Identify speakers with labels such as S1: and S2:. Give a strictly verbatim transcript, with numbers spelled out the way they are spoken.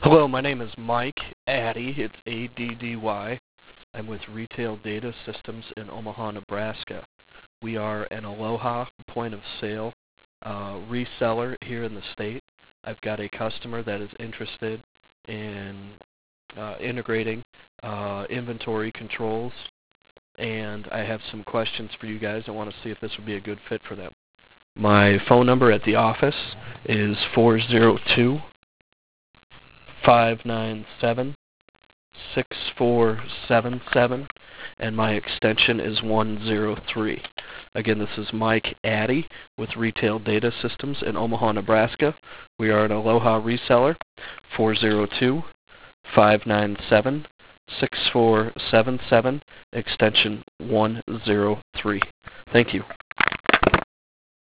S1: Hello, my name is Mike Addy. It's A D D Y. I'm with Retail Data Systems in Omaha, Nebraska. We are an Aloha point of sale uh, reseller here in the state. I've got a customer that is interested in uh, integrating uh, inventory controls, and I have some questions for you guys. I want to see if this would be a good fit for them. My phone number at the office is four zero two, five nine seven, six four seven seven, and my extension is one zero three. Again, this is Mike Addy with Retail Data Systems in Omaha, Nebraska. We are an Aloha reseller, four zero two, five nine seven, six four seven seven, extension one zero three. Thank you.